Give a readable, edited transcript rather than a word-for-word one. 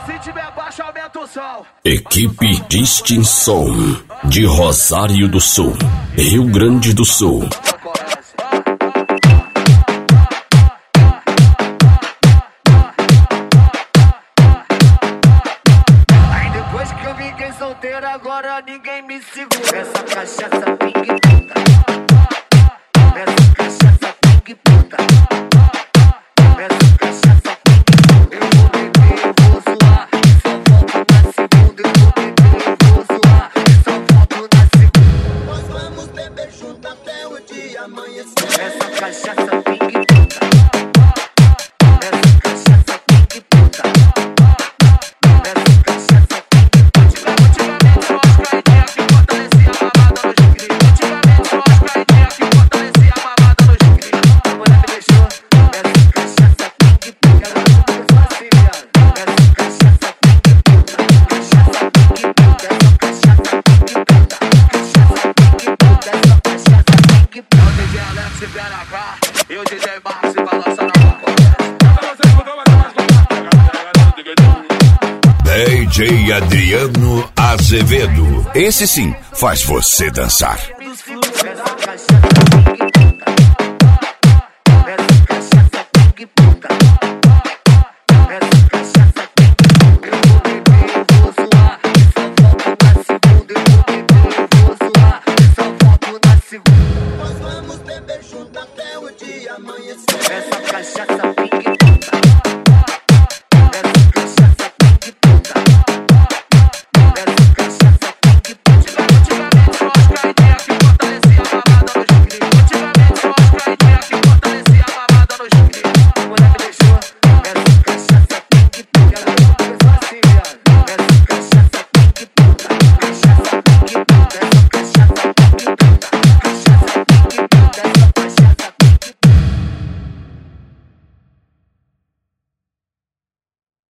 Se tiver baixo, aumenta o som. Equipe Distinção de Rosário do Sul, Rio Grande do Sul. Aí depois que eu fiquei solteiro, agora ninguém me segura. Essa cachaça pingue puta. Essa cachaça pingue puta. Essa cachaça pingue puta. Eu vou beber, vou zoar. Só volto na segunda. Eu vou beber, vou zoar. Só volto na segunda. Nós vamos beber junto até o dia amanhecer. Essa cachaça pingue puta. Essa cachaça pingue puta. Essa cachaça pingue puta. Antigamente só as caidinhas que fortalecia a mamada nos gritos. Antigamente só as caidinhas que fortalecia a mamada nos gritos. A mulher me deixou. Essa cachaça pingue puta. Ela não começou assim, viado. Essa cachaça pingue puta. Cachaça pingue puta. Essa cachaça pingue puta. Cachaça pingue puta. Essa cachaça pingue puta. O DJ Alex se pera cá. E o DJ Marcos se balança na boca. DJ Adriano Azevedo. Esse sim faz você dançar.